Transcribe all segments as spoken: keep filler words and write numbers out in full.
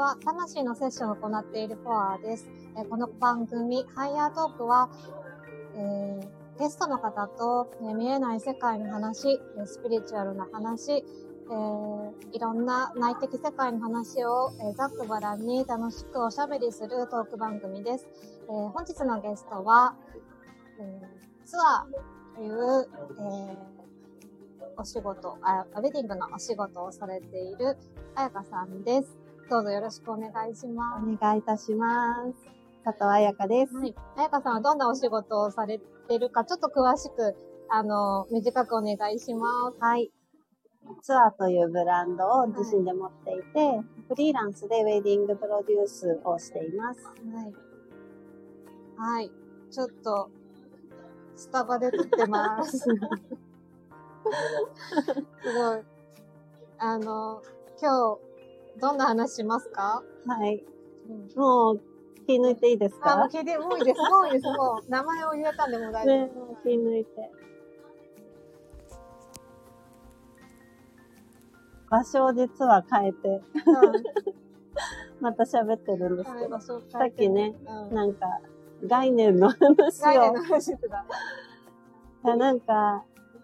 は魂のセッションを行っているフォアです。えー、この番組、ハイヤートークは、えー、ゲストの方と、えー、見えない世界の話、スピリチュアルな話、えー、いろんな内的世界の話を、えー、ざっくばらんに楽しくおしゃべりするトーク番組です。えー、本日のゲストは、えー、ツアーという、えーお仕事あ、ウェディングのお仕事をされているあやかさんです。どうぞよろしくお願いします。 お願いいたします。佐藤あやかです。 はい。あやかさんはどんなお仕事をされているか、ちょっと詳しく、あの、短くお願いします。 はい。ツアーというブランドを自身で持っていて、はい、フリーランスでウェディングプロデュースをしています。はい。はい。ちょっと、スタバで撮ってます。すごい。あの、今日、どんな話しますか？ はい。うん、もう、気抜いていいですか？ あ、もう気で、もういいです。もういいです。もう、名前を入れたんでも大丈夫。ね、 気抜いて。場所を実は変えて、うん、また喋ってるんですけど、はい、さっきね、うん、なんか、概念の話を。 概念の話だ。 なんか、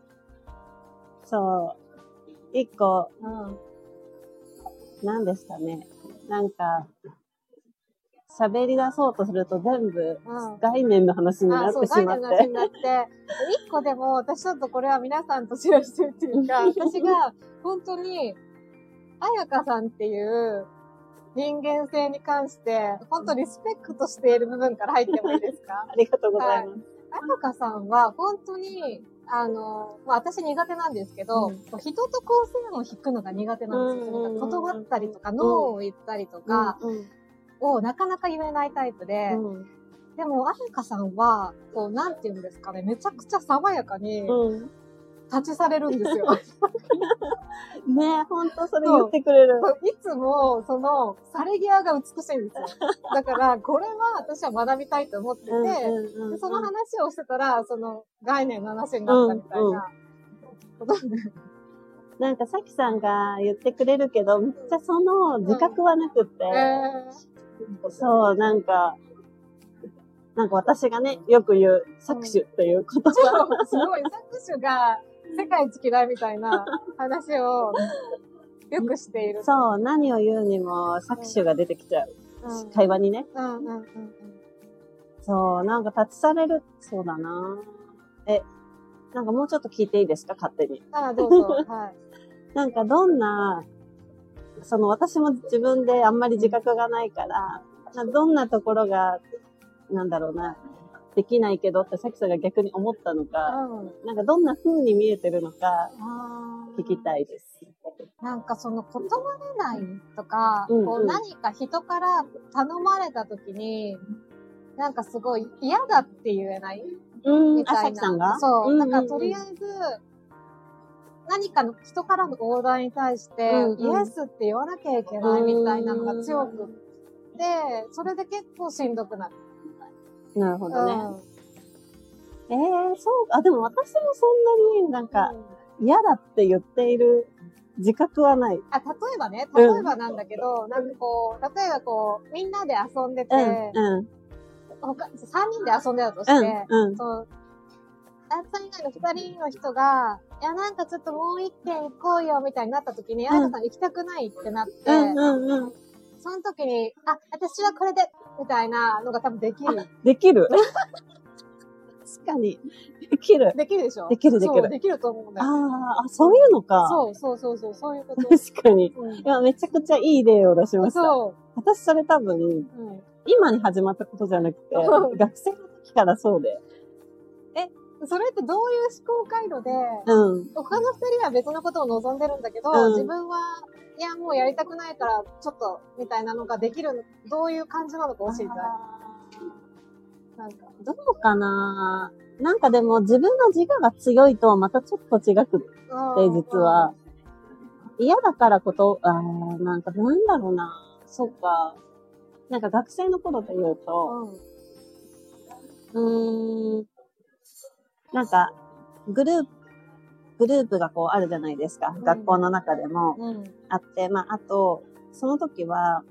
そう、一個、うん、何ですかね。なんか、喋り出そうとすると全部、概念の話になってしまって。うん、 概念の話になって、一個でも、私ちょっとこれは皆さんとシェアしてるっていうか、私が、本当に、あやかさんっていう人間性に関して、本当リスペクトしている部分から入ってもいいですか？ ありがとうございます。 はい、あやかさんは、本当に、あの、まあ、私苦手なんですけど、うん、人と構成音を弾くのが苦手なんですよ。うん、断ったりとか、ノーを言ったりとか、をなかなか言えないタイプで、うん、でも、あやかさんは、こう、なんて言うんですかね、めちゃくちゃ爽やかに、立ちされるんですよ。 ねえ、ほんとそれ言ってくれる。 いつも、その、され際が美しいんですよ。だから、これは私は学びたいと思ってて、うんうんうんうん、その話をしてたら、その概念の話になったみたいなことで、うんうん。 なんか、さきさんが言ってくれるけど、めっちゃその自覚はなくって、うんえー、そう、なんか、なんか私がね、よく言う、搾取っていう言葉、 うん。すごい、搾取が世界一嫌いみたいな話をよくしている。 そう、何を言うにも搾取が出てきちゃう。うん、会話にね。 うんうんうんうん、 そう、なんか立ちされる、そうだな。え、なんかもうちょっと聞いていいですか？勝手に。 ああ、どうぞ。はい。 なんかどんな、その私も自分であんまり自覚がないから、どんなところが、なんだろうな、できないけどってさきさんが逆に思ったのか、うん、なんかどんな風に見えてるのか、聞きたいです。 なんかその断れないとか、うんうん、こう何か人から頼まれた時に、なんかすごい嫌だって言えないみたいな。 あ、さきさんがそう。うんうんうん、なんかとりあえず、何かの人からのオーダーに対して、うんうん、イエスって言わなきゃいけないみたいなのが強くって、それで結構しんどくなる。 なるほどね。うん、えー、そう、あ、でも私もそんなになんか嫌だって言っている自覚はない。 あ、例えばね、例えばなんだけど、うん、なんかこう、例えばこう、みんなで遊んでて、うんうん、他、さんにんで遊んでたとして、うんうん、そう、あやかさん以外のふたりの人が、いや、なんかちょっともう一軒行こうよ、みたいになった時に、あやかさん行きたくないってなって、うんうんうん、その時に、あ、私はこれで、みたいなのが多分できる。 できる確かに。できる。 できるでしょ？ できるできる。 そう、できると思うんだよ。 ああ、そういうのか。 そうそうそうそう、そういうこと。 確かに。うん、いや、めちゃくちゃいい例を出しました。 そう。 私それ多分、うん、今に始まったことじゃなくて、学生の時からそうで。 え、それってどういう思考回路で、うん、他の二人は別のことを望んでるんだけど、うん、自分は、いや、もうやりたくないから、ちょっと、みたいなのができる、どういう感じなのか教えて。 なんか、どうかななんかでも自分の自我が強いとはまたちょっと違くって、実は。嫌だからこと、あーなんかなんだろうなそっか。なんか学生の頃で言うと、うん、うーん、なんか、グループ、グループがこうあるじゃないですか。うん、学校の中でもあって、うん、まあ、あと、その時は、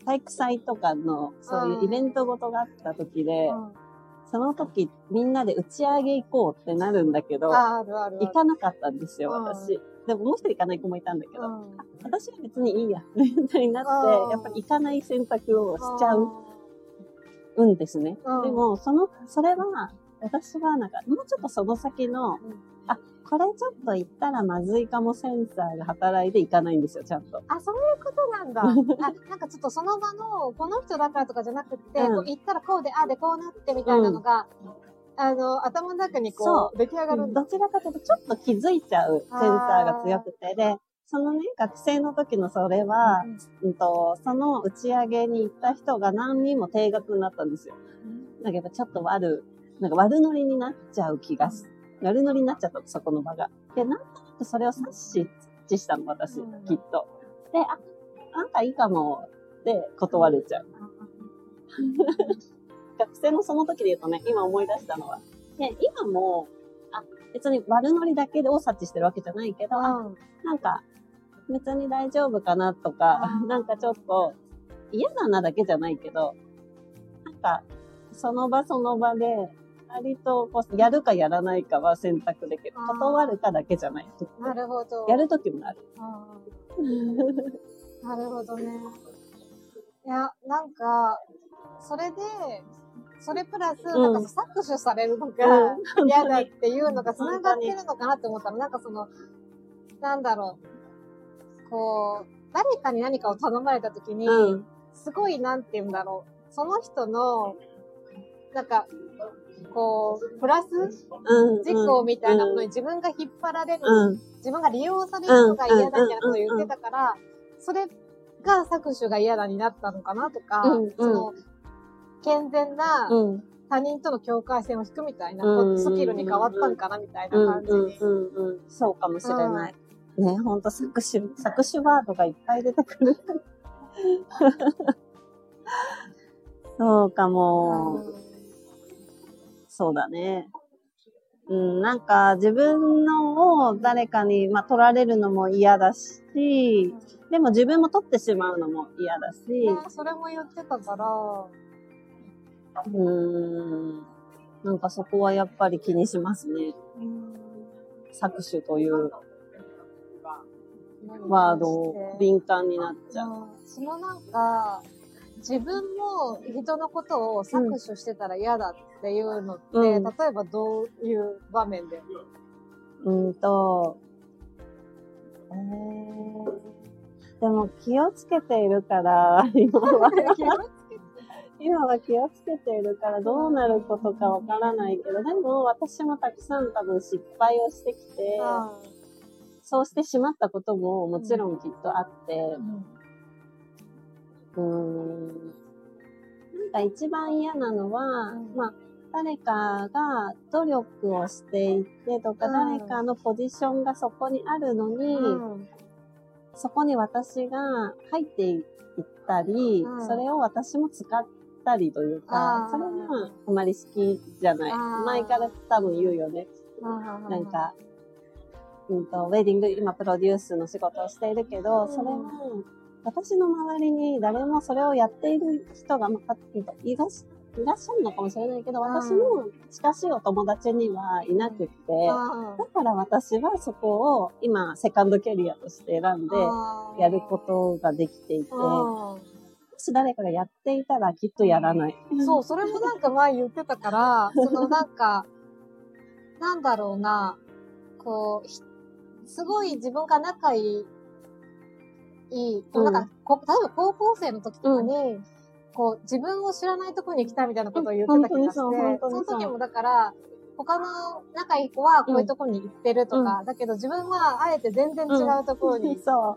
体育祭とかの、そういうイベントごとがあった時で、うん、その時みんなで打ち上げ行こうってなるんだけど、 あるあるある行かなかったんですよ、 うん、 私。でももう一人行かない子もいたんだけど、うん、私は別にいいや、みたいになって、やっぱり行かない選択をしちゃう、うんですね。うん、でも、その、それは、私はなんか、もうちょっとその先の、うん、あ、これちょっと行ったらまずいかもセンサーが働いていかないんですよ、ちゃんと。 あ、そういうことなんだ。あ、なんかちょっとその場の、この人だからとかじゃなくて、うん、こう行ったらこうで、あでこうなってみたいなのが、うん、あの、頭の中にこう、出来上がるんだ。 どちらかというと、ちょっと気づいちゃうセンサーが強くて、で、そのね、学生の時のそれは、うん、うんと、その打ち上げに行った人が何人も定額になったんですよ。うん、だけどちょっと悪、なんか悪ノリになっちゃう気がする。悪ノリになっちゃった、そこの場が。で、なんとなくそれを察知したの、私、うん、きっと。で、あ、あんたいいかも、で、断れちゃう。学生のその時で言うとね、今思い出したのは。で、今も、あ、別に悪ノリだけでを察知してるわけじゃないけど、うん、あ、なんか、別に大丈夫かなとか、なんかちょっと、嫌だなだけじゃないけど、なんか、その場その場で、割とこう、やるかやらないかは選択できる。断るかだけじゃない。 なるほど。 やるときもある。 なるほどね。いや、なんか、それで、それプラス、なんか搾取されるのが嫌だっていうのが繋がってるのかなって思ったら、なんかその、なんだろう、こう、誰かに何かを頼まれたときに、うん、すごい、なんて言うんだろう、その人の、なんか、こう、プラス事項みたいなものに自分が引っ張られる、うん、自分が利用されるのが嫌だみたいなことを言ってたから、それが搾取が嫌だになったのかなとか、うんうん、その、健全な他人との境界線を引くみたいな、うん、スキルに変わったんかなみたいな感じに。 うんうんうん、そうかもしれない。うん、ね、ほんと搾取、搾取ワードがいっぱい出てくる。そうかも。うんそうだね。うん、なんか自分のを誰かに、まあ、取られるのも嫌だし、でも自分も取ってしまうのも嫌だし。 あ、それも言ってたから。 うーん。なんかそこはやっぱり気にしますね。搾取というワードを敏感になっちゃう。 そのなんか、自分も人のことを搾取してたら嫌だっていうのって、うん、例えばどういう場面で？ うんと、えー、でも気をつけているから、今は今は気をつけているからどうなることかわからないけど、でも私もたくさん多分失敗をしてきて、そうしてしまったことももちろんきっとあって、うんうーんなんか一番嫌なのは、うん、まあ、誰かが努力をしていてとか、うん、誰かのポジションがそこにあるのに、うん、そこに私が入っていったり、うん、それを私も使ったりというか、それがあまり好きじゃない。前から多分言うよね。なんか、うんと、ウェディング、今プロデュースの仕事をしているけど、それは、私の周りに誰もそれをやっている人が、まあ、いらっしいらっしゃるのかもしれないけど、私の近しいお友達にはいなくって、だから私はそこを今セカンドキャリアとして選んでやることができていて、もし誰かがやっていたらきっとやらない。 そう、それもなんか前言ってたから、そのなんか、なんだろうな、こう、すごい自分が仲いい、いい、うん、なんかこ、例えば高校生の時とかに、うん、こう、自分を知らないところに来たみたいなことを言ってた気がして、そ, その時もだから、他の仲いい子はこういうところに行ってるとか、うん、だけど自分はあえて全然違うところに、うん、そう。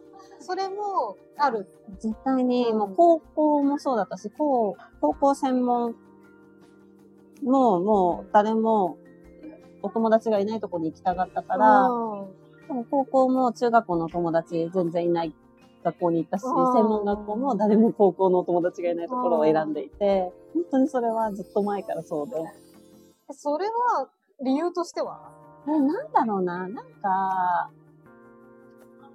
それもある。 絶対に、もう高校もそうだったし、高校専門ももう誰もお友達がいないところに行きたかったから、うん、でも高校も中学校の友達全然いない学校に行ったし、専門学校も誰も高校のお友達がいないところを選んでいて、本当にそれはずっと前からそうで。 それは理由としては？ え、なんだろうな、なんか、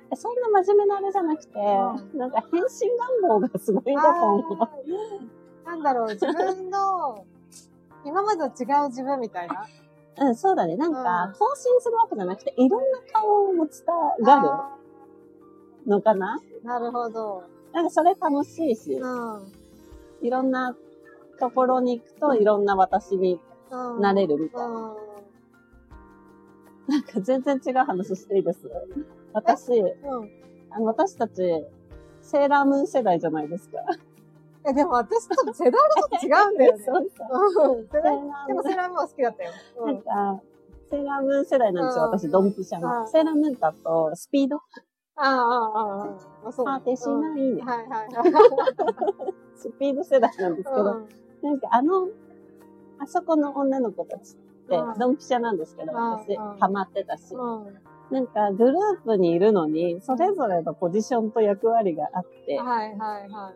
そんな真面目なあれじゃなくて、うん、なんか変身願望がすごいんだと思う。 なんだろう、自分の、今までと違う自分みたいな。 うん、そうだね。なんか、更新するわけじゃなくて、いろんな顔を持ちたがるのかな？ なるほど。 なんかそれ楽しいし、うん、いろんなところに行くといろんな私になれるみたいな。うんうん、なんか全然違う話していいです。私、うん、あの私たち、セーラームーン世代じゃないですか。 え、でも私と世代のこと違うんだよね。そうそう。世代でもセーラームーンは好きだったよ。 うん、なんか、セーラームーン世代なんですよ、私、ドンピシャの。セーラームーンだと、スピード。 ああ、ああ、ああ、そう。 果てしないね。 はいはいはい。 スピード世代なんですけど、なんかあの、あそこの女の子たちって、ドンピシャなんですけど、私、ハマってたし。なんか、グループにいるのに、それぞれのポジションと役割があって、はいはいはい。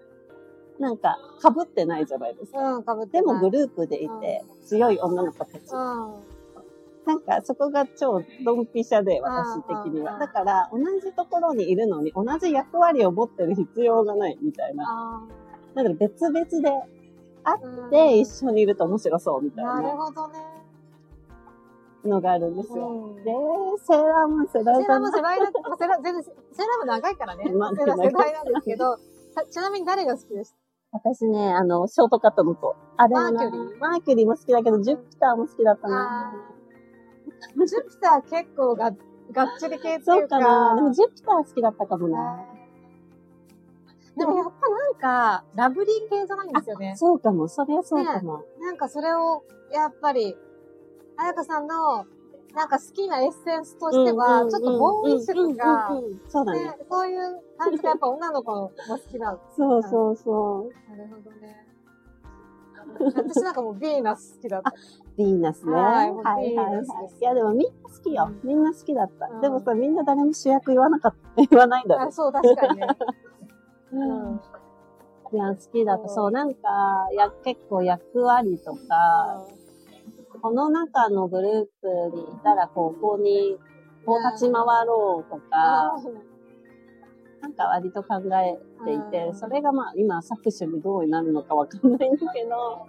なんか、被ってないじゃないですか。うん、被ってない。でもグループでいて、強い女の子たち。なんか、そこが超ドンピシャで、私的には。だから、同じところにいるのに、同じ役割を持ってる必要がないみたいな。だから別々で会って一緒にいると面白そうみたいな。なるほどね。のがあるんですよ。うん、で、セーラームーン世代セーラームーン世代だ、まあ、セーラー、全然、セーラームーン長いからね。まあ、世代なんですけど、ちなみに誰が好きでした？ 私ね、あの、ショートカットの子。あれマーキュリーマーキュリーも好きだけど、ジュピターも好きだったな。 ジュピター結構が、がっちり系っていうか。 そうかな。でもジュピター好きだったかもな。 でもやっぱなんか、ラブリー系じゃないんですよね。 そうかも。それはそうかも。 ね、なんかそれを、やっぱり、彩香さんの、なんか好きなエッセンスとしては、ちょっとボーイッシュとか、 そうだね。 そういう感じがやっぱ女の子も好きなの。 そうそうそう。 なるほどね。私なんかもうヴィーナス好きだった。 ヴィーナスね。はいはいはい。いやでもみんな好きよ。みんな好きだった。でもさ、みんな誰も主役言わなかった。言わないんだよ。 あ、そう、確かにね。 うん。いや、好きだった。そう、なんか、や、結構役割とか、この中のグループにいたら、ここに、こう立ち回ろうとか、なんか割と考えていて、それがまあ今作詞にどうなるのかわかんないんだけど、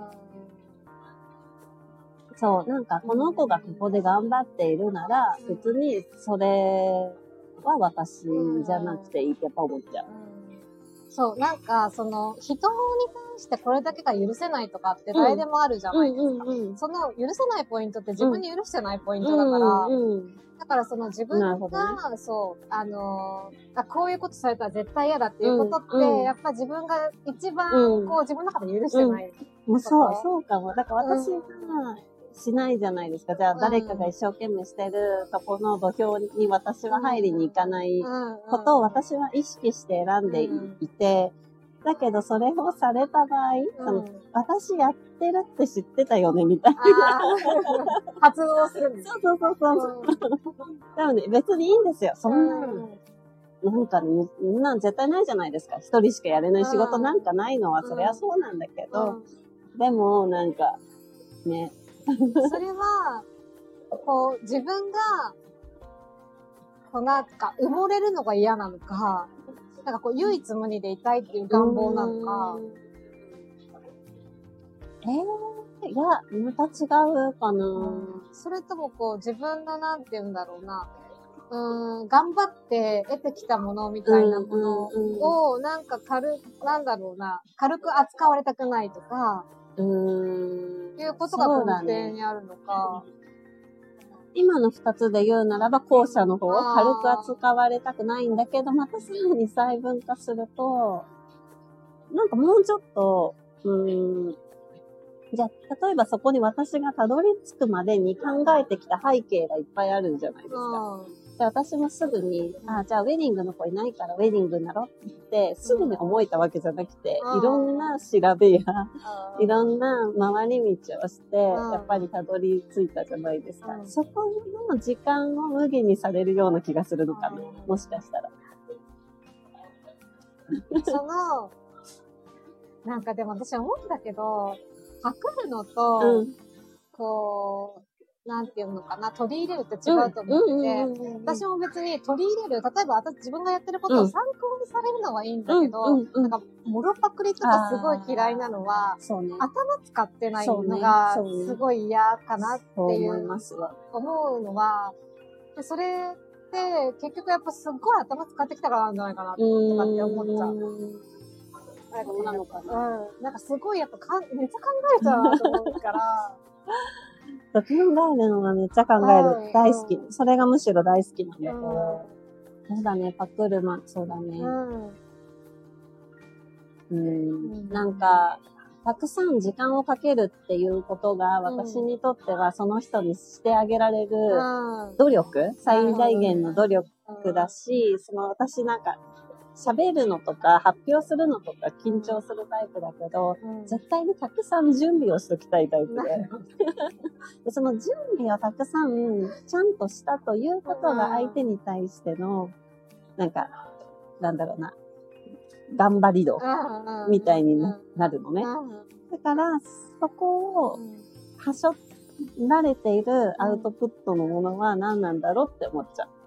そう、なんかこの子がここで頑張っているなら、別にそれは私じゃなくていいってやっぱ思っちゃう。 そう、なんか、その、人に対してこれだけが許せないとかって誰でもあるじゃないですか。その、許せないポイントって自分に許してないポイントだから、だからその自分が、ね、そう、あのー、こういうことされたら絶対嫌だっていうことって、うんうん、やっぱ自分が一番、こう、自分の中で許してない、 うんうん。そう、そうかも。だから私が、しないじゃないですか。じゃあ誰かが一生懸命してるとこの土俵に私は入りに行かないことを私は意識して選んでいて、だけどそれをされた場合、その私やってるって知ってたよねみたいな。 発動するんです。 そうそうそうそう。でもね、別にいいんですよ。そんなの。なんかね、そんなん絶対ないじゃないですか。一人しかやれない仕事なんかないのは、そりゃそうなんだけど、でもなんか、ね、 それは、こう、自分が、こうなんか、埋もれるのが嫌なのか、なんかこう、唯一無二でいたいっていう願望なのか。 えー、いや、また違うかな、うん、 それともこう、自分のなんて言うんだろうな、うーん、頑張って得てきたものみたいなものを、なんか軽、なんだろうな、軽く扱われたくないとか、うーんいうことが根底にあるのか。 ね、今の二つで言うならば、後者の方を軽く扱われたくないんだけど、またさらに細分化すると、なんかもうちょっと、うーん、じゃあ、例えばそこに私がたどり着くまでに考えてきた背景がいっぱいあるんじゃないですか。じゃあ私もすぐに、あ、じゃあウェディングの子いないからウェディングになろうって言って、すぐに思えたわけじゃなくて、いろんな調べや、いろんな回り道をして、やっぱりたどり着いたじゃないですか。そこの時間を無限にされるような気がするのかな。もしかしたら。 その、なんかでも私思うんだけど、パクるのと、うん、こう、 なんていうのかな、取り入れるって違うと思ってて、私も別に取り入れる、例えば私自分がやってることを参考にされるのはいいんだけど、 うんうんうん、 なんか、もろパクリとかすごい嫌いなのは、 そうね、 頭使ってないのがすごい嫌かなっていう、 思いますわ。 思うのは、でそれって結局やっぱすっごい頭使ってきたからなんじゃないかなとかって思っちゃう。 そうなのかな。 うん。なんかすごいやっぱかん、めっちゃ考えちゃうなと思うから。 考えるのがめっちゃ考える。うん、大好き。それがむしろ大好きなんだけど。うん、そうだね、パクるま、そうだね。うん。うん、なんか、たくさん時間をかけるっていうことが私にとってはその人にしてあげられる努力、うん、最大限の努力だし、その私なんか、喋るのとか発表するのとか緊張するタイプだけど、うん、絶対にたくさん準備をしときたいタイプで。でその準備をたくさんちゃんとしたということが相手に対しての、なんか、なんだろうな、頑張り度みたいになるのね。だから、そこをはしょられているアウトプットのものは何なんだろうって思っちゃう。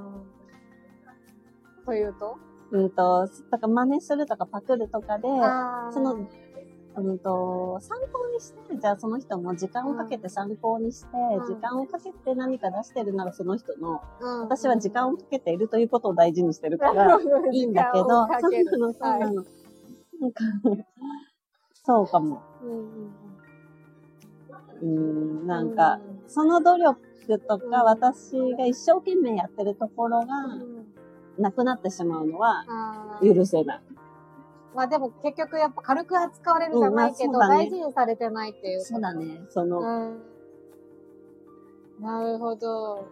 というとうんと、だから真似するとかパクるとかで、その、うんと、参考にして、じゃあその人も時間をかけて参考にして、うん、時間をかけて何か出してるならその人の、うん、私は時間をかけているということを大事にしてるから、いいんだけど、そうなの、そうなの。なんか、そうかも。うん、ん、なんか、その努力とか、私が一生懸命やってるところが、なくなってしまうのは許せない。 まあでも結局やっぱ軽く扱われるじゃないけど、うんまあね、大事にされてないっていう。 そうだね。その、 うん。なるほど。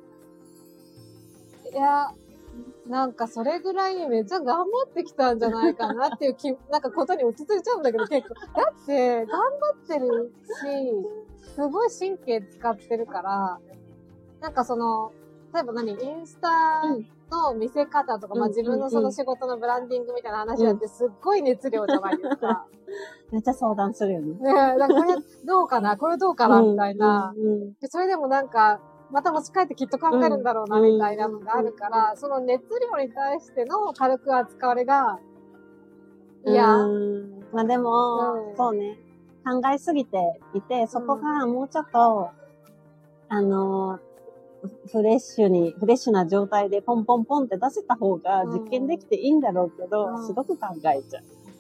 いや、なんかそれぐらいにめっちゃ頑張ってきたんじゃないかなっていう気、なんかことに落ち着いちゃうんだけど結構。だって頑張ってるし、すごい神経使ってるから、なんかその、例えば何インスタの見せ方とか、うん、まあ自分のその仕事のブランディングみたいな話だってすっごい熱量じゃないですか。 めっちゃ相談するよね。 ねえ、なんかこれどうかなこれどうかなみたいな、うんうんうんで。それでもなんか、また持ち帰ってきっと考えるんだろうなみたいなのがあるから、その熱量に対しての軽く扱われが、いや。 まあでも、うん、そうね。考えすぎていて、そこがもうちょっと、うん、あの、フレッシュに、フレッシュな状態でポンポンポンって出せた方が実験できていいんだろうけど、うん、すごく考えちゃ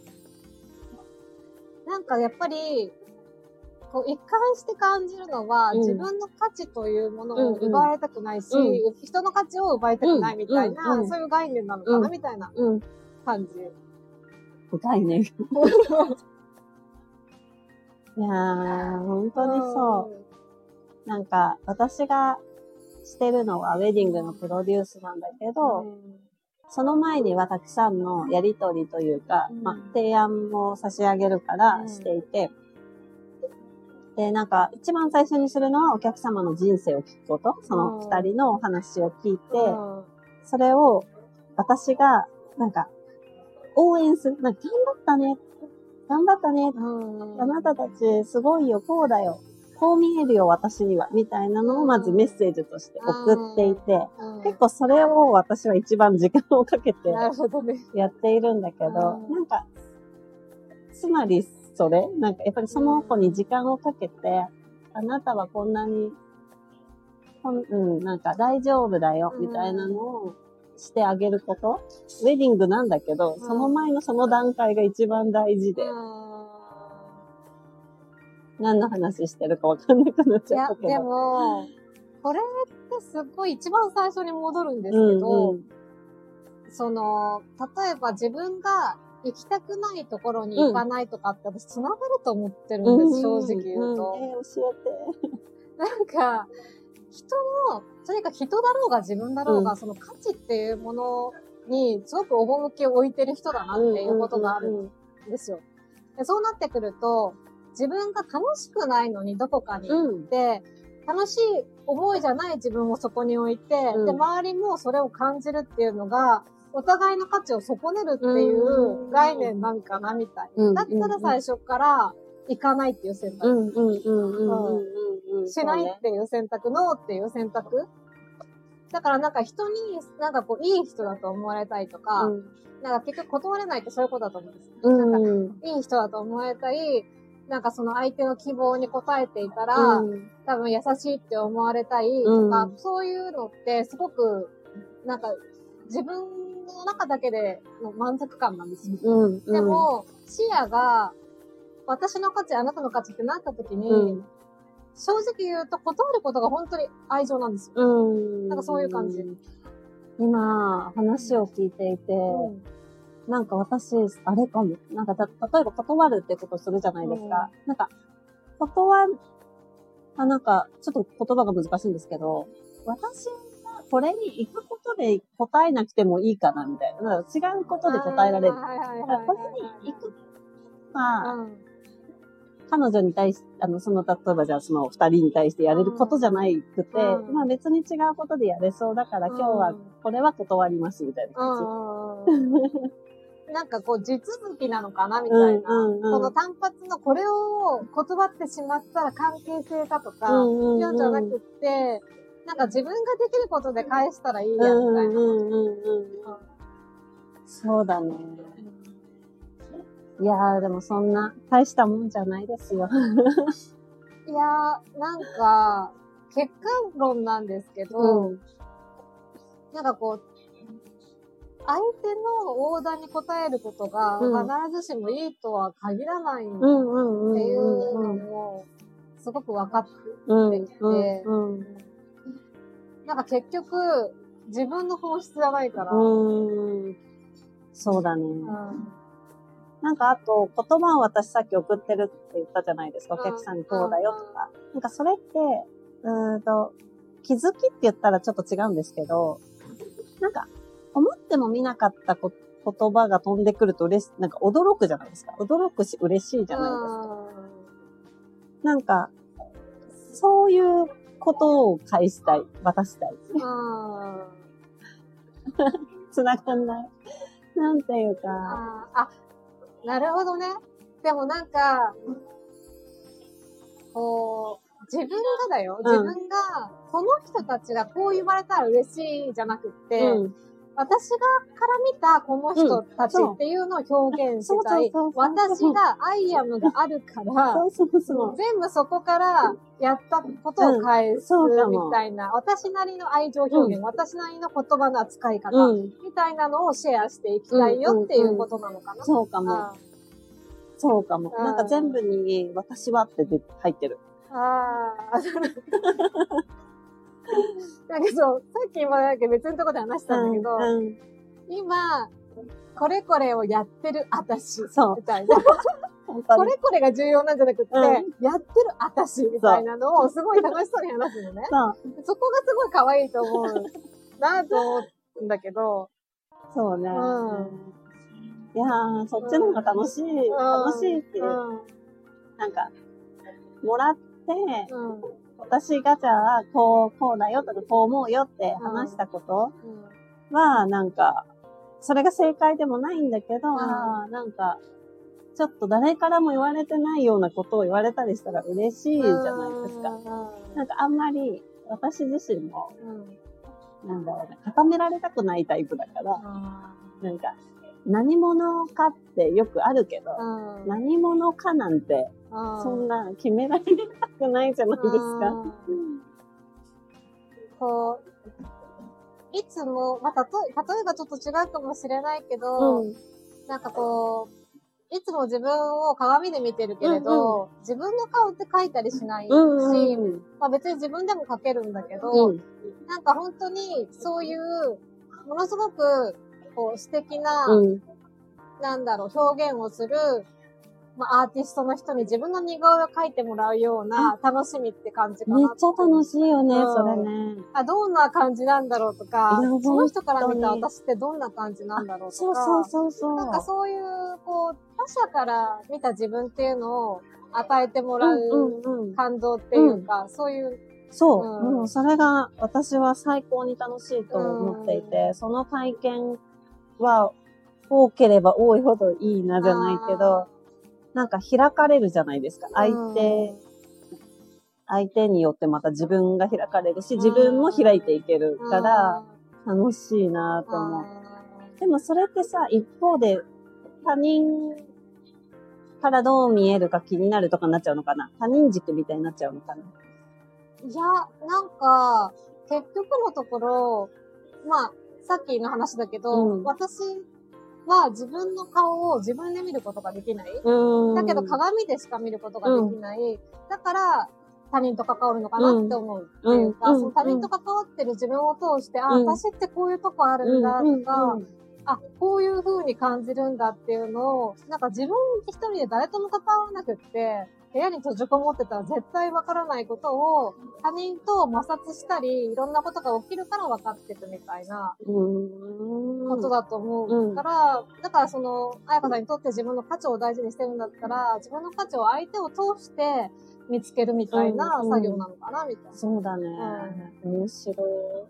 う。なんかやっぱり、こう一貫して感じるのは、うん、自分の価値というものを奪われたくないし、うん、人の価値を奪いたくないみたいな、うん、そういう概念なのかな、うん、みたいな感じ。 概念いやー、本当にそう。なんか、私がしてるのはウェディングのプロデュースなんだけど、うん、その前にはたくさんのやりとりというか、うん、まあ、提案も差し上げるからしていて、うん、で、なんか一番最初にするのはお客様の人生を聞くこと、その二人のお話を聞いて、うん、それを私がなんか応援する、なんか頑張ったね、頑張ったね、うん、あなたたちすごいよ、こうだよ。こう見えるよ、私には。みたいなのをまずメッセージとして送っていて、うん、結構それを私は一番時間をかけてやっているんだけど、どね、なんか、つまりそれなんかやっぱりその子に時間をかけて、あなたはこんなに、こんうん、なんか大丈夫だよ、みたいなのをしてあげること、ウェディングなんだけど、その前のその段階が一番大事で、何の話してるかわかんなくなっちゃったけど。いや、でも、これってすっごい一番最初に戻るんですけど、うんうん、その、例えば自分が行きたくないところに行かないとかって私繋がると思ってるんです、うん、正直言うと。うんうんえー、教えて。なんか、人の、とにかく人だろうが自分だろうが、うん、その価値っていうものにすごく趣を置いてる人だなっていうことがあるんですよ。でそうなってくると、自分が楽しくないのにどこかに行って、うん、楽しい思いじゃない自分をそこに置いて、うん、で、周りもそれを感じるっていうのが、お互いの価値を損ねるっていう概念なんかなみたいな。うん、だったら最初から、 行かないっていう選択。 うんうんうんうんうんうん。 しないっていう選択、ノーっていう選択。だからなんか人に、なんかこう、いい人だと思われたいとか、うん、なんか結局断れないってそういうことだと思うんですよ。うん、なんか、いい人だと思われたい、なんかその相手の希望に応えていたら、うん、多分優しいって思われたいとか、うん、そういうのってすごく、なんか自分の中だけでの満足感なんですよ。うん、でも、視野が、私の価値、あなたの価値ってなった時に、うん、正直言うと断ることが本当に愛情なんですよ。うん。なんかそういう感じ。 今、話を聞いていて、うん、なんか私、あれかも。なんかた、例えば断るってことするじゃないですか。うん、なんか、断る、あ、なんか、ちょっと言葉が難しいんですけど、私がこれに行くことで答えなくてもいいかな、みたいな。違うことで答えられる。これに行くまあ、うん彼女に対し、あの、その、例えばじゃあその二人に対してやれることじゃないくて、うん、まあ別に違うことでやれそうだから、うん、今日はこれは断りますみたいな感じ。うん、 なんかこう、地続きなのかなみたいな。うんうんうん、この単発のこれを断ってしまったら関係性かとか、うんうんうん、いうんじゃなくって、なんか自分ができることで返したらいいや、みたいな。うんうんうんうん、 そうだね。いやー、でもそんな、大したもんじゃないですよ。 いやー、なんか、結果論なんですけど、うん、なんかこう、相手のオーダーに応えることが必ずしもいいとは限らないっていうのも、すごく分かっていて、なんか結局、自分の本質じゃないから。うん、 そうだね。うんなんかあと、言葉を私さっき送ってるって言ったじゃないですか。お客さんにこうだよとか。なんかそれって、うーんと、気づきって言ったらちょっと違うんですけど、なんか、思っても見なかったこ言葉が飛んでくると嬉し、なんか驚くじゃないですか。驚くし嬉しいじゃないですか。なんか、そういうことを返したい、渡したい。繋がんない。なんていうか。 ああなるほどね。でもなんか、こう、自分がだよ。自分が、この人たちがこう言われたら嬉しいじゃなくって、うん、私がから見たこの人たちっていうのを表現したい。私がアイアムがあるから、そうそうそう全部そこからやったことを返すみたいな、うん、私なりの愛情表現、うん、私なりの言葉の扱い方、うん、みたいなのをシェアしていきたいよっていうことなのかな。うんうんうん、 そうかも。そうかも。なんか全部に私はって入ってる。ああ。 なんかそう、さっき今だけ別のところで話したんだけど、うんうん、今、これこれをやってる私、みたいな。これこれが重要なんじゃなくて、うん、やってる私、みたいなのをすごい楽しそうに話すのね。そ, そこがすごい可愛いと思うなと思うんだけど。 そうね。うん、いやー、そっちの方が楽しい、うん、楽しいっていう、うん、なんか、もらって、うん私がじゃあ、こう、こうだよとか、こう思うよって話したことは、なんか、それが正解でもないんだけど、うん、あなんか、ちょっと誰からも言われてないようなことを言われたりしたら嬉しいじゃないですか。うん、なんかあんまり、私自身も、うん、なんだろうね、固められたくないタイプだから、うん、なんか、何者かってよくあるけど、うん、何者かなんて、そんな決められたくないじゃないですか。 こう、いつも、まあ、たとえ、例えばちょっと違うかもしれないけど、うん、なんかこう、いつも自分を鏡で見てるけれど、うんうん、自分の顔って描いたりしないし、うんうん、まあ別に自分でも描けるんだけど、うん、なんか本当にそういう、ものすごく、こう素敵な、うん、なんだろう、表現をする、まあ、アーティストの人に自分の似顔絵を描いてもらうような楽しみって感じかな。 めっちゃ楽しいよね、うん、それね。 あ、どんな感じなんだろうとか、その人から見た私ってどんな感じなんだろうとか。 そうそうそうそう。 なんかそういう、こう、他者から見た自分っていうのを与えてもらう感動っていうか、うんうんうん、そういう。 そう、うん。もうそれが私は最高に楽しいと思っていて、うん、その体験は多ければ多いほどいいなじゃないけど、 なんか開かれるじゃないですか。相手、相手によってまた自分が開かれるし、自分も開いていけるから、楽しいなと思う。でもそれってさ、一方で他人からどう見えるか気になるとかになっちゃうのかな。他人軸みたいになっちゃうのかな。 いや、なんか、結局のところ、まあ、さっきの話だけど、うん、私は自分の顔を自分で見ることができない。だけど鏡でしか見ることができない。うん、だから、他人と関わるのかなって思うっていうか、うん、その他人と関わってる自分を通して、うん、あ、私ってこういうとこあるんだとか、うん、あ、こういう風に感じるんだっていうのを、なんか自分一人で誰とも関わらなくって、部屋に閉じこもってたら絶対わからないことを他人と摩擦したり、いろんなことが起きるから分かってるみたいなことだと思うから、うん、だからその、彩香さんにとって自分の価値を大事にしてるんだったら、自分の価値を相手を通して見つけるみたいな作業なのかな、うん、みたいな。 そうだね。うん、面白い。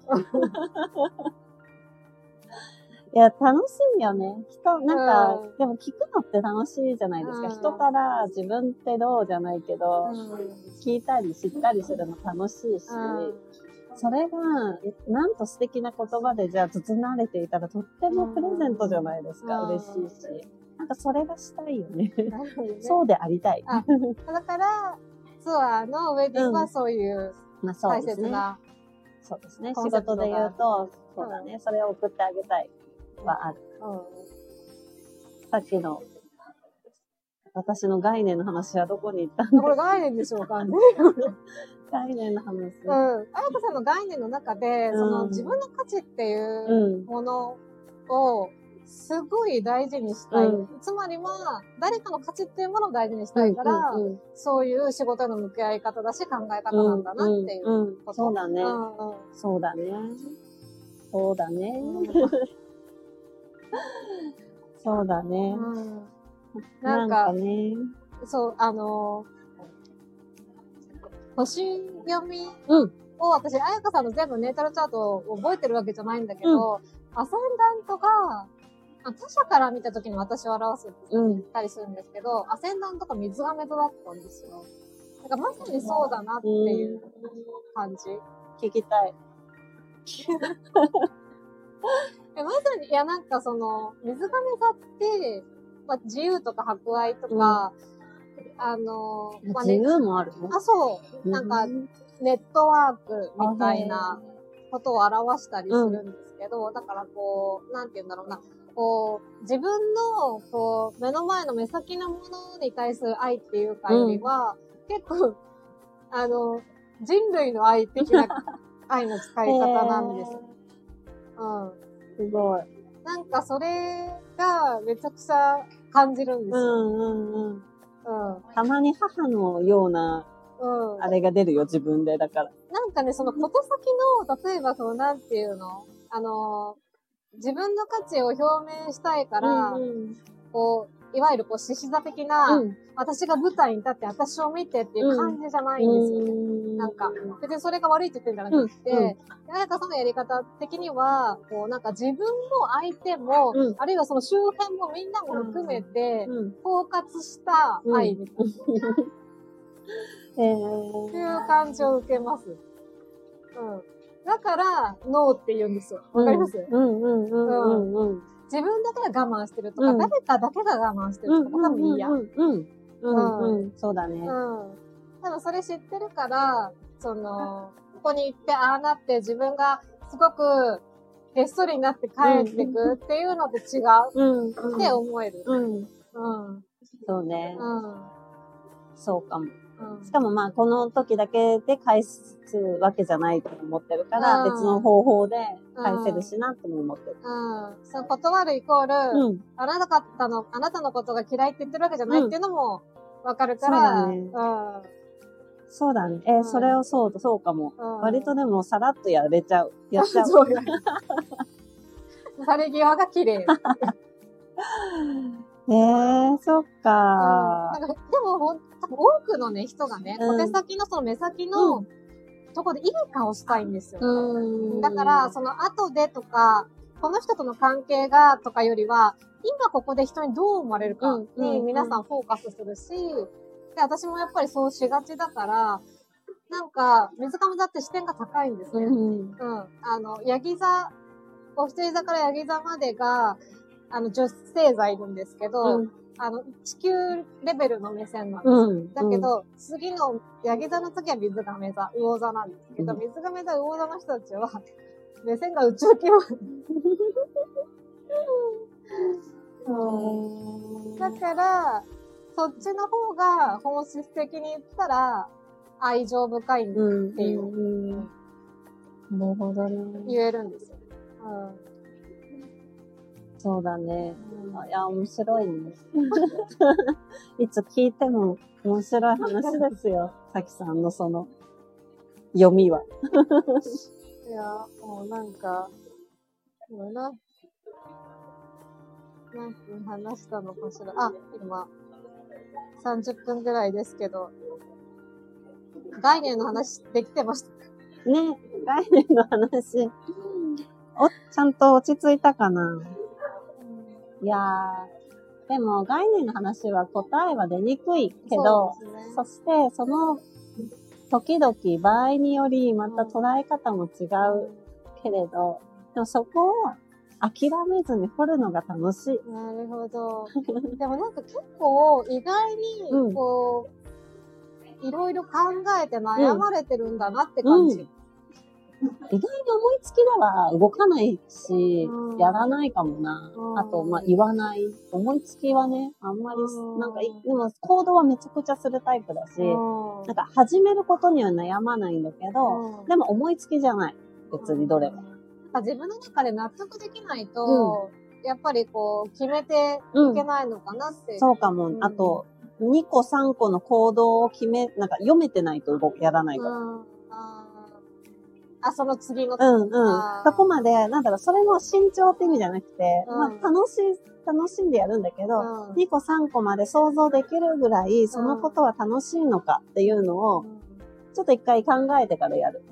いや、楽しいよね。人、なんか、うん、でも聞くのって楽しいじゃないですか。うん、人から自分ってどうじゃないけど、うん、聞いたり知ったりするの楽しいし、うん、それが、なんと素敵な言葉でじゃあ包まれていたらとってもプレゼントじゃないですか。うん、嬉しいし。なんかそれがしたいよね。ねそうでありたい。 あだから、ツアーのウェディングはそういう大切な、 そうですね。仕事で言うと、そうだね。うん、それを送ってあげたい。はある。うん、さっきの私の概念の話はどこに行ったんだこれ概念でしょうかね。 概念の話。うん。 彩香さんの概念の中で、うん、その自分の価値っていうものをすごい大事にしたい。うん、つまりは、誰かの価値っていうものを大事にしたいから、うんうんうん、そういう仕事への向き合い方だし考え方なんだなっていうこと。うんうんうん、 そうだね、うんうん。そうだね。そうだね。うんそうだね。うん、 なんか、なんかね、そう、あのー、星読みを私、彩香さんの全部ネータルチャートを覚えてるわけじゃないんだけど、うん、アセンダントが、他者から見た時に私を表すたりするんですけど、うん、アセンダントが水亀座だったんですよ。なんかまさにそうだなっていう感じ。 聞きたい。 えまさに、いやなんかその、水亀座って、まあ、自由とか博愛とか、うん、あの、 まあね、自由もあるの？ あ、そう。なんか、ネットワークみたいなことを表したりするんですけど、うん、だからこう、なんて言うんだろうな、こう、自分の、こう、目の前の目先のものに対する愛っていうかよりは、うん、結構、あの、人類の愛的な愛の使い方なんです。うん。 すごい。 なんかそれがめちゃくちゃ感じるんですよ。うんうんうん。うん。 たまに母のような、うん。あれが出るよ、自分で、だから。 なんかね、その小手先の、例えばその、なんていうのあの、自分の価値を表明したいから、うんうん、こう、いわゆるこう、獅子座的な、うん、私が舞台に立って私を見てっていう感じじゃないんですよね。うん、なんか、別にそれが悪いって言ってるんじゃなくて、うん、彩香さんのやり方的には、こう、なんか自分も相手も、うん、あるいはその周辺もみんなも含めて、包括した愛みたいな。っていう感じを受けます。うん。だから、ノーって言うんですよ。わかります？うんうんうんうん。自分だけが我慢してるとか、うん、誰かだけが我慢してるとか、多分嫌。うんうんうん。そうだね。うん。 多分それ知ってるから、その、ここに行ってああなって自分がすごくげっそりになって帰ってくっていうのと違うって思える。うん。うん。 そうね。うん。そうかも。うん、しかもまあ、この時だけで返すわけじゃないと思ってるから、うん、別の方法で返せるしなとも思ってる。 うん。うん、そう、断るイコール、うん、あなた方の、あなたのことが嫌いって言ってるわけじゃないっていうのもわかるから、うん、そうだね。 うん、そうだね。えー、それをそう、そうかも。うん、割とでもさらっとやれちゃう。やっちゃう。そう去り際が綺麗。 えー、そっかー。 うん、なんかでもほん、多くのね、人がね、小手先のその目先のとこでいい顔したいんですよ。うん、だから、その後でとか、 この人との関係がとかよりは、今ここで人にどう思われるかに皆さんフォーカスするし、で、私もやっぱりそうしがちだから、なんか、水上座って視点が高いんですね。うん。うん。あの、ヤギ座、お一人座からヤギ座までが、あの、女性座いるんですけど、うん、あの、地球レベルの目線なんですよ。うん、だけど、うん、次の、ヤギ座の次は水亀座、魚座なんですけど、うん、水亀座、魚座の人たちは、目線が宇宙規模。うん、だから、そっちの方が本質的に言ったら、愛情深いっていう、うんうん、 なるほどね。 言えるんですよ。うん、 そうだね。うん、いや、面白いね。いつ聞いても面白い話ですよ。さきさんのその読みは。 いや、もうなんか、もうな、何分話したのかしら。あ、今、さんじゅっぷんぐらいですけど、概念の話できてましたね、概念の話。お、ちゃんと落ち着いたかな、うん、いやー、でも概念の話は答えは出にくいけど、 そ,、ね、そしてその時々場合によりまた捉え方も違うけれど、うん、でもそこを諦めずに掘るのが楽しい。 なるほど。でもなんか結構意外にこう、うん、いろいろ考えて悩まれてるんだなって感じ。うんうん、 意外に思いつきでは動かないし、うん、やらないかもな。うん、あと、まあ、言わない。思いつきはね、あんまり、うん、なんか、でも行動はめちゃくちゃするタイプだし、うん、なんか始めることには悩まないんだけど、うん、でも思いつきじゃない。別にどれも。 うん、自分の中で納得できないと、うん、やっぱりこう、決めていけないのかなって。 うん、そうかも。うん、あと、にこさんこの行動を決め、なんか読めてないと動やらないから。 うんあ、その次の。 うんうん。そこまで、なんだろう、それも慎重って意味じゃなくて、うん、まあ楽しい、楽しんでやるんだけど、うん、にこさんこまで想像できるぐらい、そのことは楽しいのかっていうのを、ちょっと一回考えてからやる。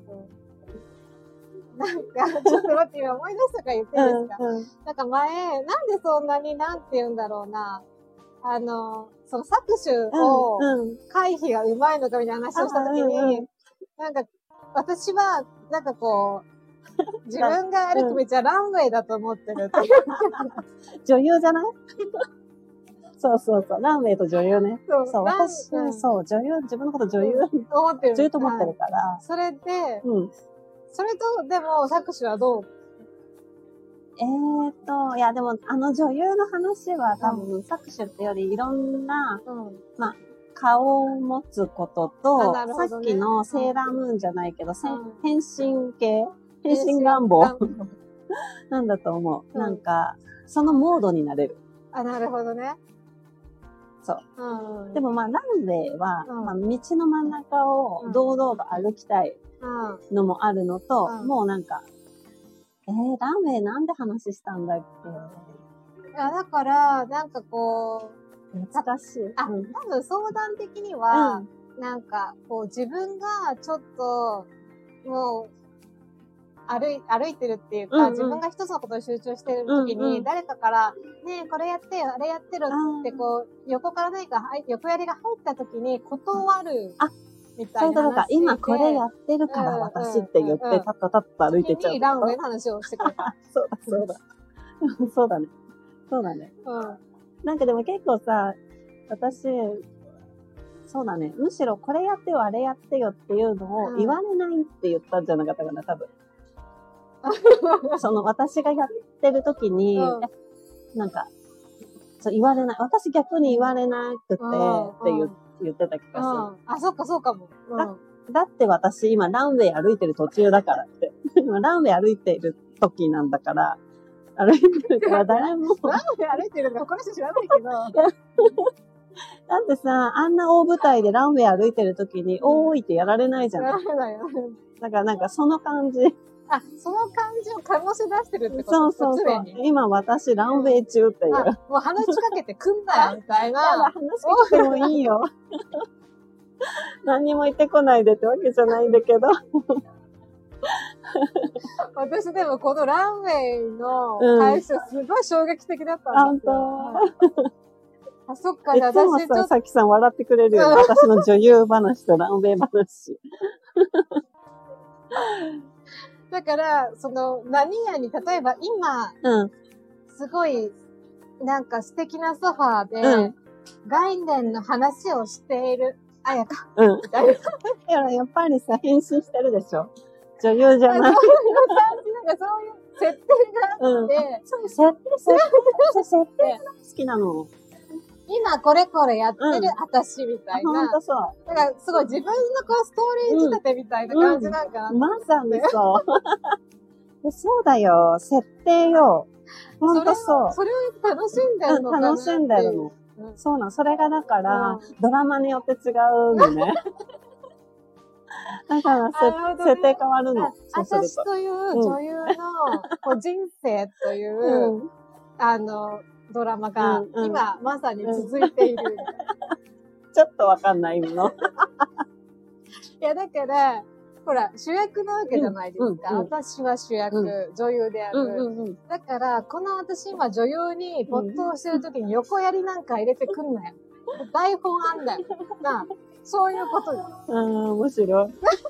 うん、なんか、ちょっと待って、今思い出したから言っていいですか、うんうん、なんか前、なんでそんなに、なんて言うんだろうな、あの、その搾取を回避がうまいのかみたいな話をしたときに、うんうん、なんか、私は、なんかこう、自分が歩く道はランウェイだと思ってるって。 女優じゃないそうそうそう。ランウェイと女優ね。そう。そう私、うん、そう、女優、自分のこと女優、うん、思ってる。女優と思ってるから。はい、 それで、うん、それと、でも、搾取はどうえーっと、いや、でも、あの女優の話は多分、うん、搾取ってよりいろんな、うん、まあ、顔を持つことと、ね、さっきのセーラームーンじゃないけど、うん、変身系変身願望なんだと思う、うん。なんか、そのモードになれる。 あ、なるほどね。 そう。うん、でもまあ、ランウェイは、うんまあ、道の真ん中を堂々と歩きたいのもあるのと、うん、もうなんか、えー、ランウェイなんで話したんだっけ？ いや、だから、なんかこう、 難しい。 あ、うん、多分相談的には、うん、なんか、こう自分がちょっと、もう、歩い、歩いてるっていうか、うんうん、自分が一つのことに集中してる時に、うんうん、誰かから、ねえ、これやってよ、あれやってるってこう、横から何か、横やりが入った時に断る。あ、みたいな話で。そうだ、 今これやってるから私って言って、たったたった歩いてちゃう。 にランウェイの話をしてくれた。 そうだ、そうだ。そうだね。そうだね。うん。なんかでも結構さ、私、そうだね。むしろこれやってよ、あれやってよっていうのを言われないって言ったんじゃなかったかな、多分。その私がやってる時に、うん、なんか、そう言われない。私逆に言われなくて、うん、って言, 言ってた気がする、うん。 あ、そっかそうかも。 うん、だ, だって私今ランウェイ歩いてる途中だからって。今ランウェイ歩いてる時なんだから、歩いてるから誰も。 ランウェイ歩いてるのこの人知らないけど。 だってさ、あんな大舞台でランウェイ歩いてる時に、おーいってやられないじゃん。だからなんかその感じ。 あ、その感じを醸し出してるってことそうそうそう。今私ランウェイ中っていう。 もう話しかけてくんなよ、みたいな。 ただ話しかけてもいいよ。何にも言ってこないでってわけじゃないんだけど。 私でもこのランウェイの会社すごい衝撃的だったんですよ。 本当あ、そっか、 いじゃあつもさ、 私ちょっと、 さきさん笑ってくれるよね。私の女優話とランウェイ話。 だから、その、何々に、例えば今、 うん。 すごい、なんか素敵なソファーで、 うん概念の話をしている、あやか、 うん。 みたいな。 いや、やっぱりさ、変身してるでしょ。女優じゃない。 そういう感じ、なんかそういう設定があって、 そう、設定、設定、そう設定が好きなの。 今これこれやってるうん私みたいな。 ほんとそう。 だからすごい自分のこうストーリー仕立てみたいな感じなんかな。 まさにそう。そうだよ。設定よ。ほんとそう。 それを楽しんでるのかなっていう。 楽しんでるの。 うんそうなの。それがだから、 うんドラマによって違うのね。だからせ、 なるほどね設定変わるの。そうすると。 私という女優のこう人生という、 うん。 あの、ドラマがうんうん今まさに続いている。 ちょっとわかんないの。 いや、だから、ほら、主役なわけじゃないですか。 うんうん私は主役、 う女優である。 うんうんうん。 だから、この私今女優に没頭してる時に横やりなんか入れてくんなよ。台本あんだよ。なあ、そういうことよ。 ああ、面白い。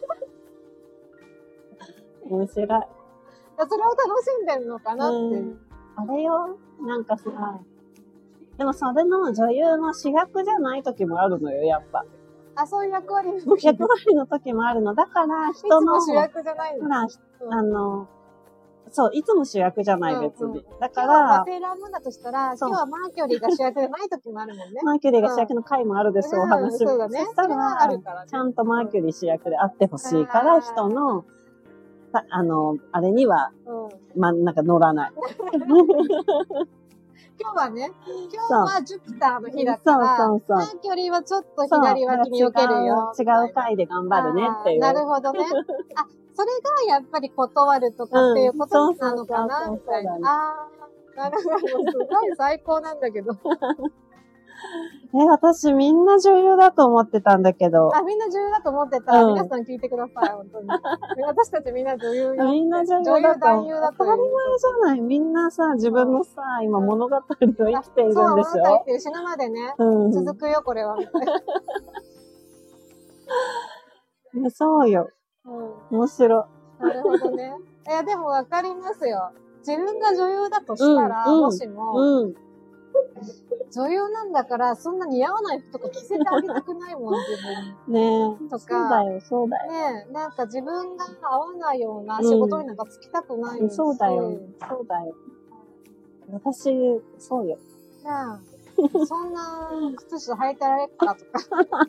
面白い。 それを楽しんでるのかなっていう。 うんあれよ、なんかさ、でもそれの女優の主役じゃない時もあるのよ、やっぱ。 あ、そういう役割の時役割の時もあるの。だからいつ人の、 も主役じゃないの。 ほら、 うんあの、そう、いつも主役じゃない、別に。だか今日はら、 セーラームーンだとしたら、 そう今日はマーキュリーが主役でない時もあるもんね。 マーキュリーが主役の回もあるでしょ、 うんお話。 そうだねそしたそれはあらるからね、 ちゃんとマーキュリー主役であってほしいから、 うん人の、さあの、あれには、 うん。 ま、なんか乗らない。 今日はね、今日はジュピターの日だかそうら、 そうそうマーキュリーはちょっと左脇に避けるよ。 違う、違う回で頑張るねっていう。 あーなるほどね。あ、それがやっぱり断るとかっていうことなのかな、 うんみたいなそうそうそうそうだ。ねあー、なるほど。すごい最高なんだけど。 え、私みんな女優だと思ってたんだけど。 あ、みんな女優だと思ってたら、 うん皆さん聞いてください、本当に。私たちみんな女優よ。 みんな女優女優だと男優だと当たり前じゃない。みんなさ、自分のさ、今物語を生きているんでしそう、物語ょっていう死ぬまでね、 うん。 続くよ、これは。みたいなねそうよ。 うん面白なるほどね。いや、でもわかりますよ。自分が女優だとしたら、 うんうんもしい。 も、 うん。 女優なんだから、そんな似合わない服とか着せてあげたくないもん、自分ねえ。 とかそうだよ、そうだよ。 ねえ、なんか自分が合わないような仕事になんかつきたくないし、 そうだよ。そうだよ。私、そうよ。 ねえ、そんな靴下履いてられっかとか。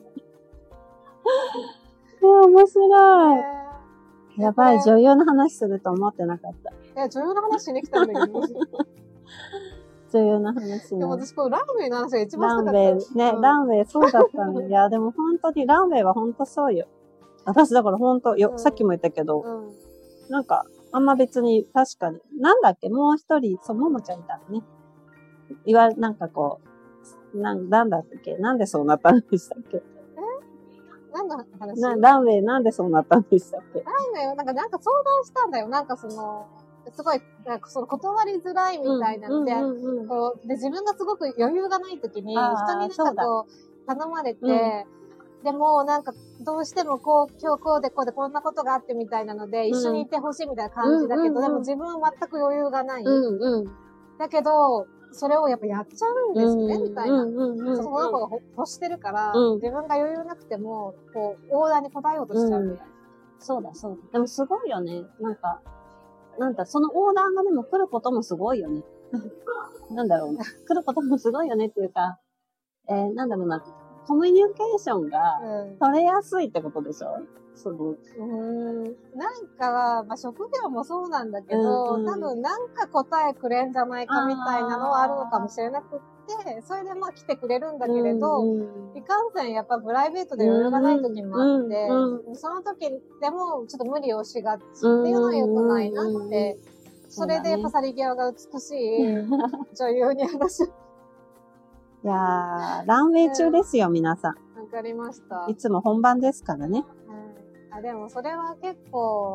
え、面白い。 ねやばい、 これ女優の話すると思ってなかった。 いや、女優の話しに来たんだけど。 女優の話でもね。 私このランウェイの話が一ランウ番したかった。 ェイ、ね、 うんランウェイそうだったの。いや、でも本当にランウェイは本当そうよ。私だから本当、よ、 うんさっきも言ったけど、 うん。 なんか、あんま別に確かに、なんだっけ、もう一人、そう、ももちゃんいたのね。いわ、なんかこう、なん、なんだっけ、なんでそうなったんでしたっけ何の話な、ランウェイなんでそうなったんでしたっけランウェイはなんか、なんか相談したんだよ。なんかその、すごい、なんかその断りづらいみたいなので、 うんうんうんうんこう、で、自分がすごく余裕がない時に、 あー人になんかこう、頼まれて、でも、なんか、どうしてもこう、今日こうでこうでこんなことがあってみたいなので、 うん一緒にいてほしいみたいな感じだけど、 うんうんうんでも自分は全く余裕がない。 うんうん。 だけど、それをやっぱやっちゃうんですね、みたいな。 うんうんうんうん。 その子がほ欲してるから、 うん自分が余裕なくても、こう、オーダーに応えようとしちゃうみたいな。 そうだそうだ。でもすごいよね。なんか、なんだ、そのオーダーがでも来ることもすごいよね。なんだろうな。来ることもすごいよねっていうか、えー、なんだろうな。コミュニケーションがうん取れやすいってことでしょその、 うーんなんか、まあ、職業もそうなんだけど、 うんうん多分なんか答えくれんじゃないかみたいなのはあるのかもしれなくって、それでまあ来てくれるんだけれど、 うんうんいかんせんやっぱプライベートで余裕がない時もあって、 うんその時でもちょっと無理をしがちっていうのは良くないなって、それでやっぱ去り際が美しい女優に話を。 いやー、ランウェイ中ですよ、皆さん。 わかりました。 いつも本番ですからね。 うんあでもそれは結構、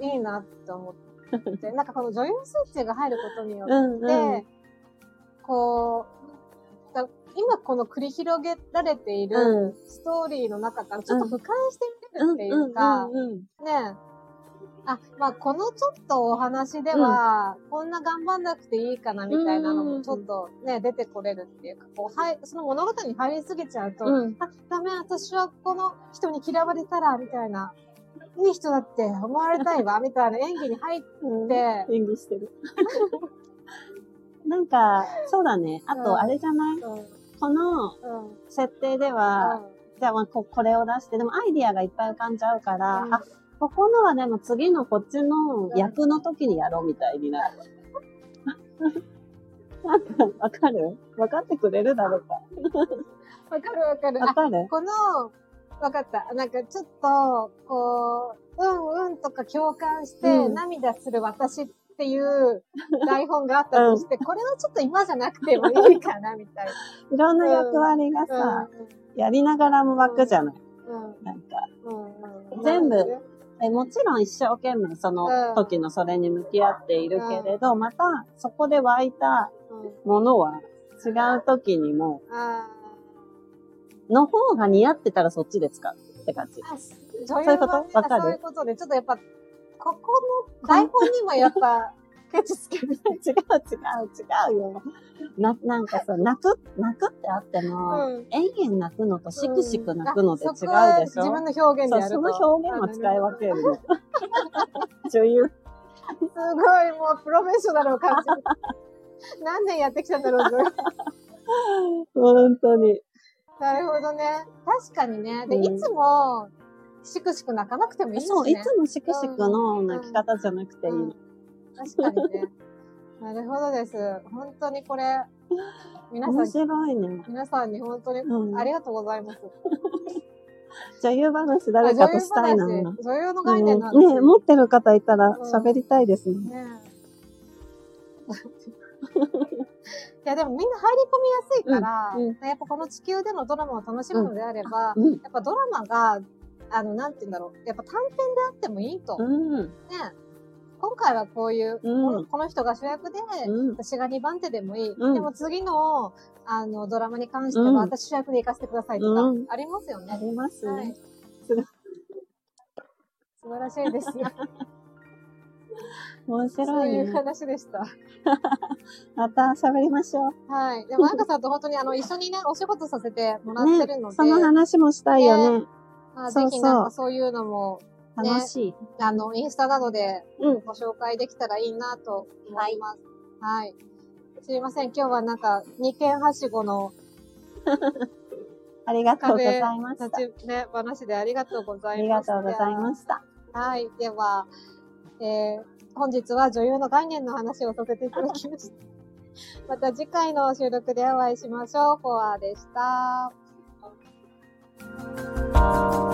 いいなって思って、なんかこの女優スイッチが入ることによって、 うんうん、 こう、だ今この繰り広げられているストーリーの中からちょっと俯瞰してみるっていうか、ね、あ、まあこのちょっとお話では、こんな頑張んなくていいかなみたいなのもちょっとね、出てこれるっていうか、こう、はい、その物語に入りすぎちゃうと、 うん、 あ、ダメ、私はこの人に嫌われたら、みたいな、いい人だって思われたいわ、みたいな演技に入って、うん、 演技してる。なんか、そうだね。あと、あれじゃない、うん、この設定では、うん、じゃあまあこ、これを出して、でもアイディアがいっぱい浮かんじゃうから、うん、あ、ここのはでも次のこっちの役の時にやろうみたいになる。なんか、わかる？わかってくれるだろうか。 わかるわかる。 わかる？ この、わかった。なんかちょっと、こう、うんうんとか共感して涙する私っていう台本があったとして、うん、これはちょっと今じゃなくてもいいかな、みたいな。 いろんな役割がさ、うん、やりながらも湧くじゃない。うん、なんか、うんうん、全部、え、もちろん一生懸命その時のそれに向き合っているけれど、うん、またそこで湧いたものは違う時にも、の方が似合ってたらそっちで使うって感じ。そういうことわかる？ そういうことで、ちょっとやっぱ、ここの台本にもやっぱ、ケチつける。違う違う違うよ。な、なんかさ、泣く、泣くってあっても、うん、延々泣くのとしくしく泣くので違うでしょ、うん、 自分の表現でやると。 そう、その表現は使い分けるの。女優。すごい、もうプロフェッショナルを感じる。何年やってきたんだろう、女優。 本当に。 なるほどね。確かにね。で、うん、いつも、しくしく泣かなくてもいいしね。 そう、いつもしくしくの泣き方じゃなくていいの。うんうん、 確かにね。なるほどです。本当にこれ、皆さん、面白いね。 皆さんに本当にありがとうございます。 うん、女優話誰かとしたいな。女優の概念なんです、 うん、ね、持ってる方いたら喋りたいですね。うん、ねいやでもみんな入り込みやすいから、うんうん、やっぱこの地球でのドラマを楽しむのであれば、うん、やっぱドラマが、あの、なんて言うんだろう、やっぱ短編であってもいいと。うん、ね、今回はこういう、うん、この人が主役で、うん、私がにばん手でもいい。うん、でも次の、あの、ドラマに関しては、私主役で行かせてくださいとか、うん、ありますよね。 ありますね。はい、 素晴らしいです。 面白い、ね。 そういう話でした。 また喋りましょう。 はい。でも、なんかさんと本当にあの、一緒にね、お仕事させてもらってるので。ね、 その話もしたいよね。ね、 まあ、ぜひなんかそういうのも、ね、 楽しい。 あの、インスタなどでご紹介できたらいいなと思います。うん、はい。はい。すいません。今日はなんか、二軒はしごのありがとうございました。 立ちね、話でありがとうございました。 ありがとうございました。 はい。では、えー、本日は女優の概念の話をさせていただきました。また次回の収録でお会いしましょう。フォアでした。